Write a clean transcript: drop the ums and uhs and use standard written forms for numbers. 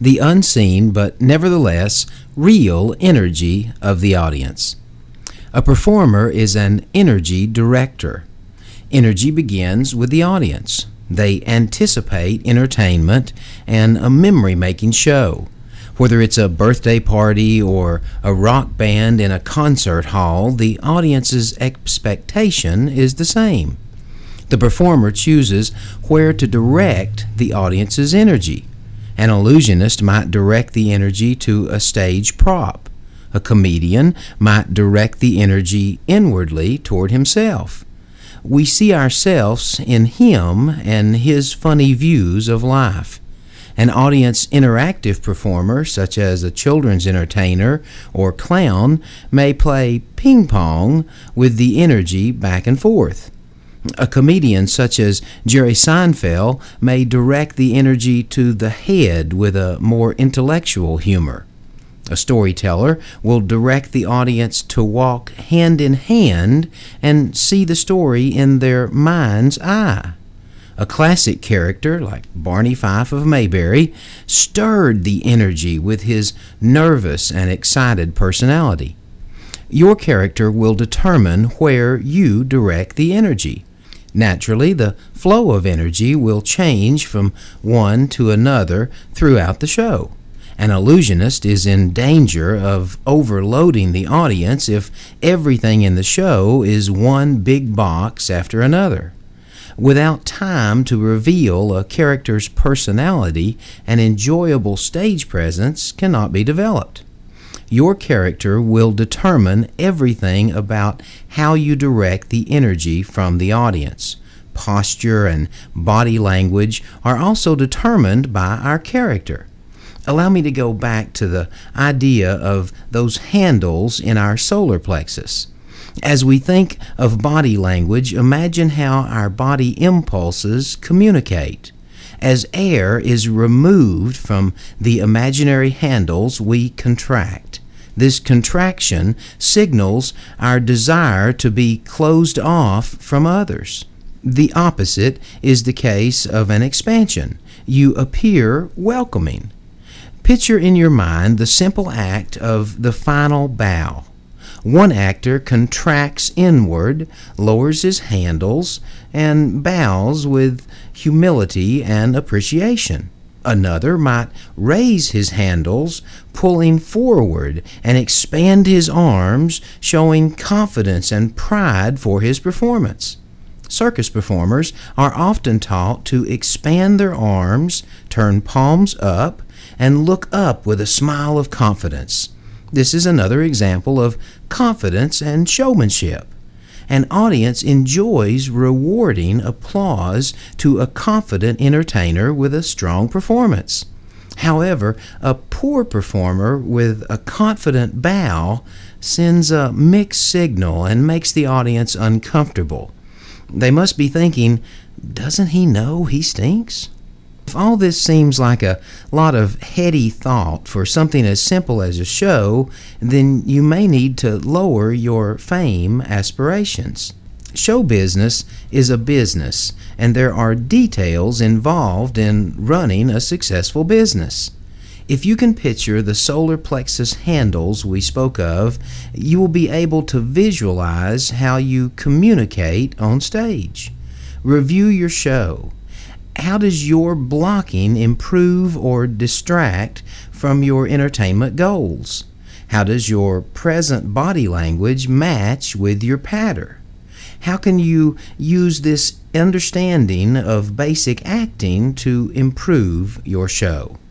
the unseen but nevertheless real energy of the audience. A performer is an energy director. Energy begins with the audience. They anticipate entertainment and a memory-making show. Whether it's a birthday party or a rock band in a concert hall, the audience's expectation is the same. The performer chooses where to direct the audience's energy. An illusionist might direct the energy to a stage prop. A comedian might direct the energy inwardly toward himself. We see ourselves in him and his funny views of life. An audience interactive performer, such as a children's entertainer or clown, may play ping pong with the energy back and forth. A comedian such as Jerry Seinfeld may direct the energy to the head with a more intellectual humor. A storyteller will direct the audience to walk hand in hand and see the story in their mind's eye. A classic character like Barney Fife of Mayberry stirred the energy with his nervous and excited personality. Your character will determine where you direct the energy. Naturally, the flow of energy will change from one to another throughout the show. An illusionist is in danger of overloading the audience if everything in the show is one big box after another. Without time to reveal a character's personality, an enjoyable stage presence cannot be developed. Your character will determine everything about how you direct the energy from the audience. Posture and body language are also determined by our character. Allow me to go back to the idea of those handles in our solar plexus. As we think of body language, imagine how our body impulses communicate. As air is removed from the imaginary handles, we contract. This contraction signals our desire to be closed off from others. The opposite is the case of an expansion. You appear welcoming. Picture in your mind the simple act of the final bow. One actor contracts inward, lowers his handles, and bows with humility and appreciation. Another might raise his handles, pulling forward, and expand his arms, showing confidence and pride for his performance. Circus performers are often taught to expand their arms, turn palms up, and look up with a smile of confidence. This is another example of confidence and showmanship. An audience enjoys rewarding applause to a confident entertainer with a strong performance. However, a poor performer with a confident bow sends a mixed signal and makes the audience uncomfortable. They must be thinking, "Doesn't he know he stinks?" If all this seems like a lot of heady thought for something as simple as a show, then you may need to lower your fame aspirations. Show business is a business, and there are details involved in running a successful business. If you can picture the solar plexus handles we spoke of, you will be able to visualize how you communicate on stage. Review your show. How does your blocking improve or distract from your entertainment goals? How does your present body language match with your patter? How can you use this understanding of basic acting to improve your show?